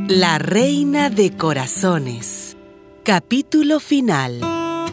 La reina de corazones. Capítulo final.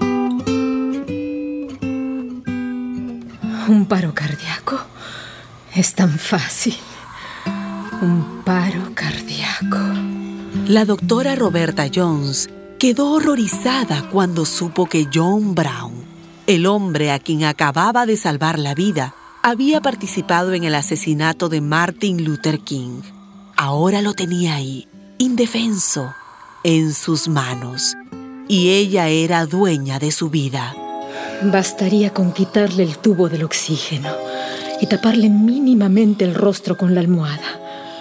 Un paro cardíaco es tan fácil. Un paro cardíaco. La doctora Roberta Jones quedó horrorizada cuando supo que John Brown, el hombre a quien acababa de salvar la vida, había participado en el asesinato de Martin Luther King. Ahora lo tenía ahí, indefenso, en sus manos, y ella era dueña de su vida. Bastaría con quitarle el tubo del oxígeno y taparle mínimamente el rostro con la almohada.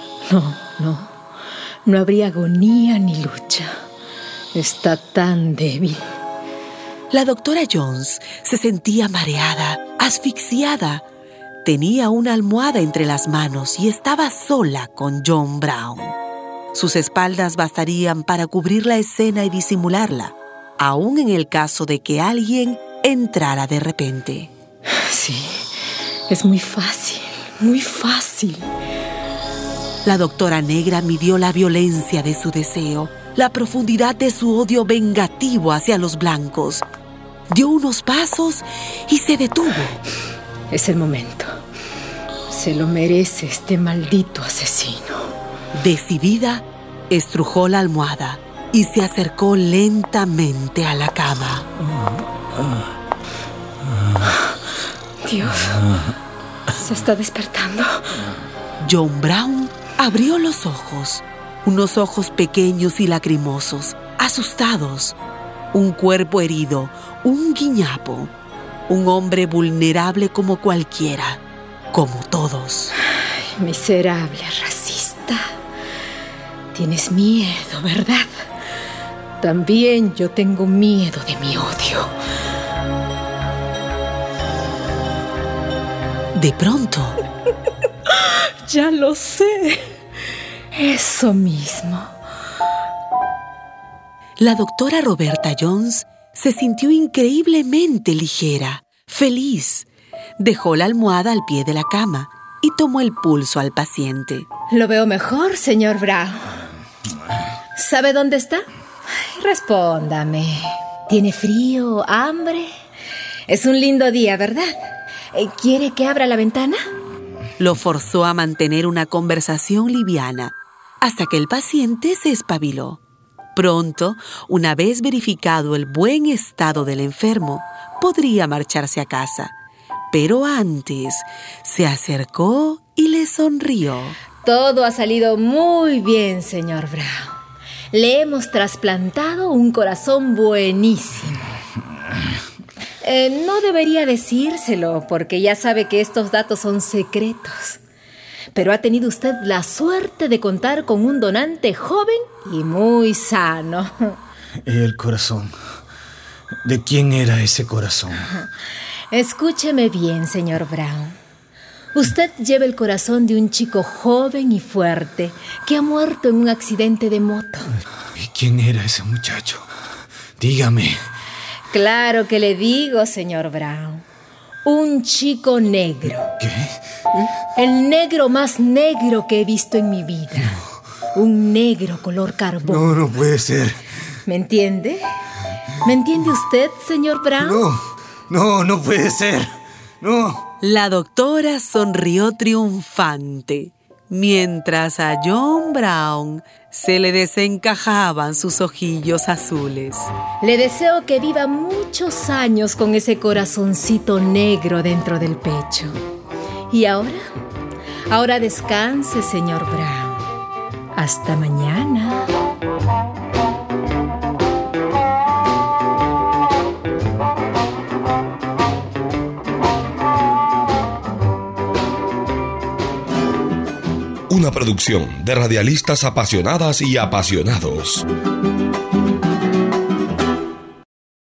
No habría agonía ni lucha. Está tan débil. La doctora Jones se sentía mareada, asfixiada. Tenía una almohada entre las manos y estaba sola con John Brown. Sus espaldas bastarían para cubrir la escena y disimularla, aun en el caso de que alguien entrara de repente. Sí, es muy fácil, muy fácil. La doctora negra midió la violencia de su deseo, la profundidad de su odio vengativo hacia los blancos. Dio unos pasos y se detuvo. Es el momento. Se lo merece este maldito asesino. Decidida, estrujó la almohada y se acercó lentamente a la cama. Dios, se está despertando. John Brown abrió los ojos, unos ojos pequeños y lacrimosos, asustados. Un cuerpo herido, un guiñapo, un hombre vulnerable como cualquiera, como todos. Ay, miserable racista. Tienes miedo, ¿verdad? También yo tengo miedo de mi odio. De pronto... Ya lo sé. Eso mismo. La doctora Roberta Jones se sintió increíblemente ligera, feliz. Dejó la almohada al pie de la cama y tomó el pulso al paciente. Lo veo mejor, señor Brown. ¿Sabe dónde está? Ay, respóndame. ¿Tiene frío, hambre? Es un lindo día, ¿verdad? ¿Quiere que abra la ventana? Lo forzó a mantener una conversación liviana hasta que el paciente se espabiló. Pronto, una vez verificado el buen estado del enfermo, podría marcharse a casa. Pero antes se acercó y le sonrió. Todo ha salido muy bien, señor Brown. Le hemos trasplantado un corazón buenísimo. No debería decírselo porque ya sabe que estos datos son secretos. Pero ha tenido usted la suerte de contar con un donante joven y muy sano. El corazón. ¿De quién era ese corazón? Escúcheme bien, señor Brown. Usted lleva el corazón de un chico joven y fuerte que ha muerto en un accidente de moto. ¿Y quién era ese muchacho? Dígame. Claro que le digo, señor Brown. Un chico negro. ¿Qué? El negro más negro que he visto en mi vida. No. Un negro color carbón. No puede ser. ¿Me entiende? ¿Me entiende usted, señor Brown? No puede ser. No. La doctora sonrió triunfante, mientras a John Brown se le desencajaban sus ojillos azules. Le deseo que viva muchos años con ese corazoncito negro dentro del pecho. ¿Y ahora descanse, señor Brown. Hasta mañana. Una producción de radialistas apasionadas y apasionados.